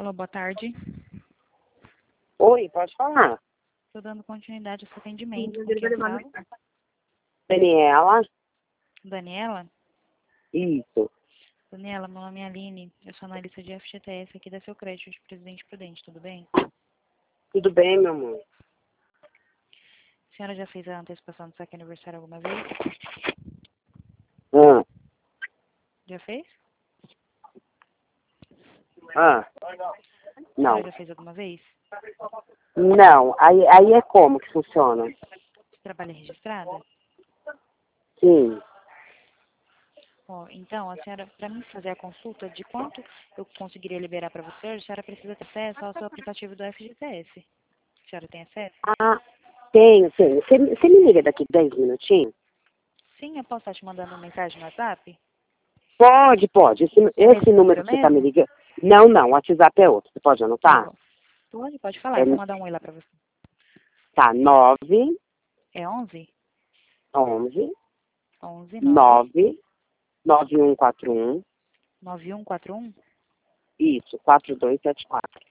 Alô, boa tarde. Oi, pode falar. Estou dando continuidade ao seu atendimento. Com quem eu falo? Daniela? Daniela? Isso. Daniela, meu nome é Aline. Eu sou analista de FGTS aqui da Seu Crédito de Presidente Prudente, tudo bem? Tudo bem, meu amor? A senhora já fez a antecipação do saque aniversário alguma vez? Ah. Já fez? Ah. A Não. senhora já fez alguma vez? Não. Aí é como que funciona? Você trabalha registrada? Sim. Ó, então, a senhora, para mim fazer a consulta de quanto eu conseguiria liberar para você, a senhora precisa ter acesso ao seu aplicativo do FGTS. A senhora tem acesso? Ah, tenho. Você me liga daqui 10 minutinhos? Sim, eu posso estar te mandando uma mensagem no WhatsApp? Pode. Esse número que você tá me mesmo? ligando... Não. O WhatsApp é outro. Você pode Tá anotar? bom. Pode falar, eu vou mandar um oi lá para você. Tá, 9, É 11? 11, 11 9 9, 9141, 9141 isso, 4274.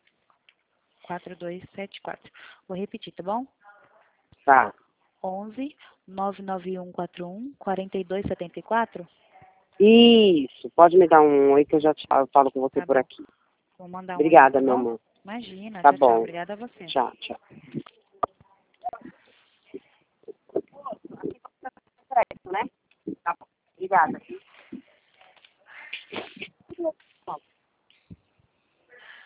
4274. Vou repetir, tá bom? Tá. 11 99141 4274. Isso, pode me dar um oi que eu já eu falo com você Tá por bom. aqui. Vou mandar um oi lá, Obrigada, tá meu bom? amor. Imagina, Tá tchau. bom. Obrigada a você. Tchau. Né? Tá bom. Obrigada.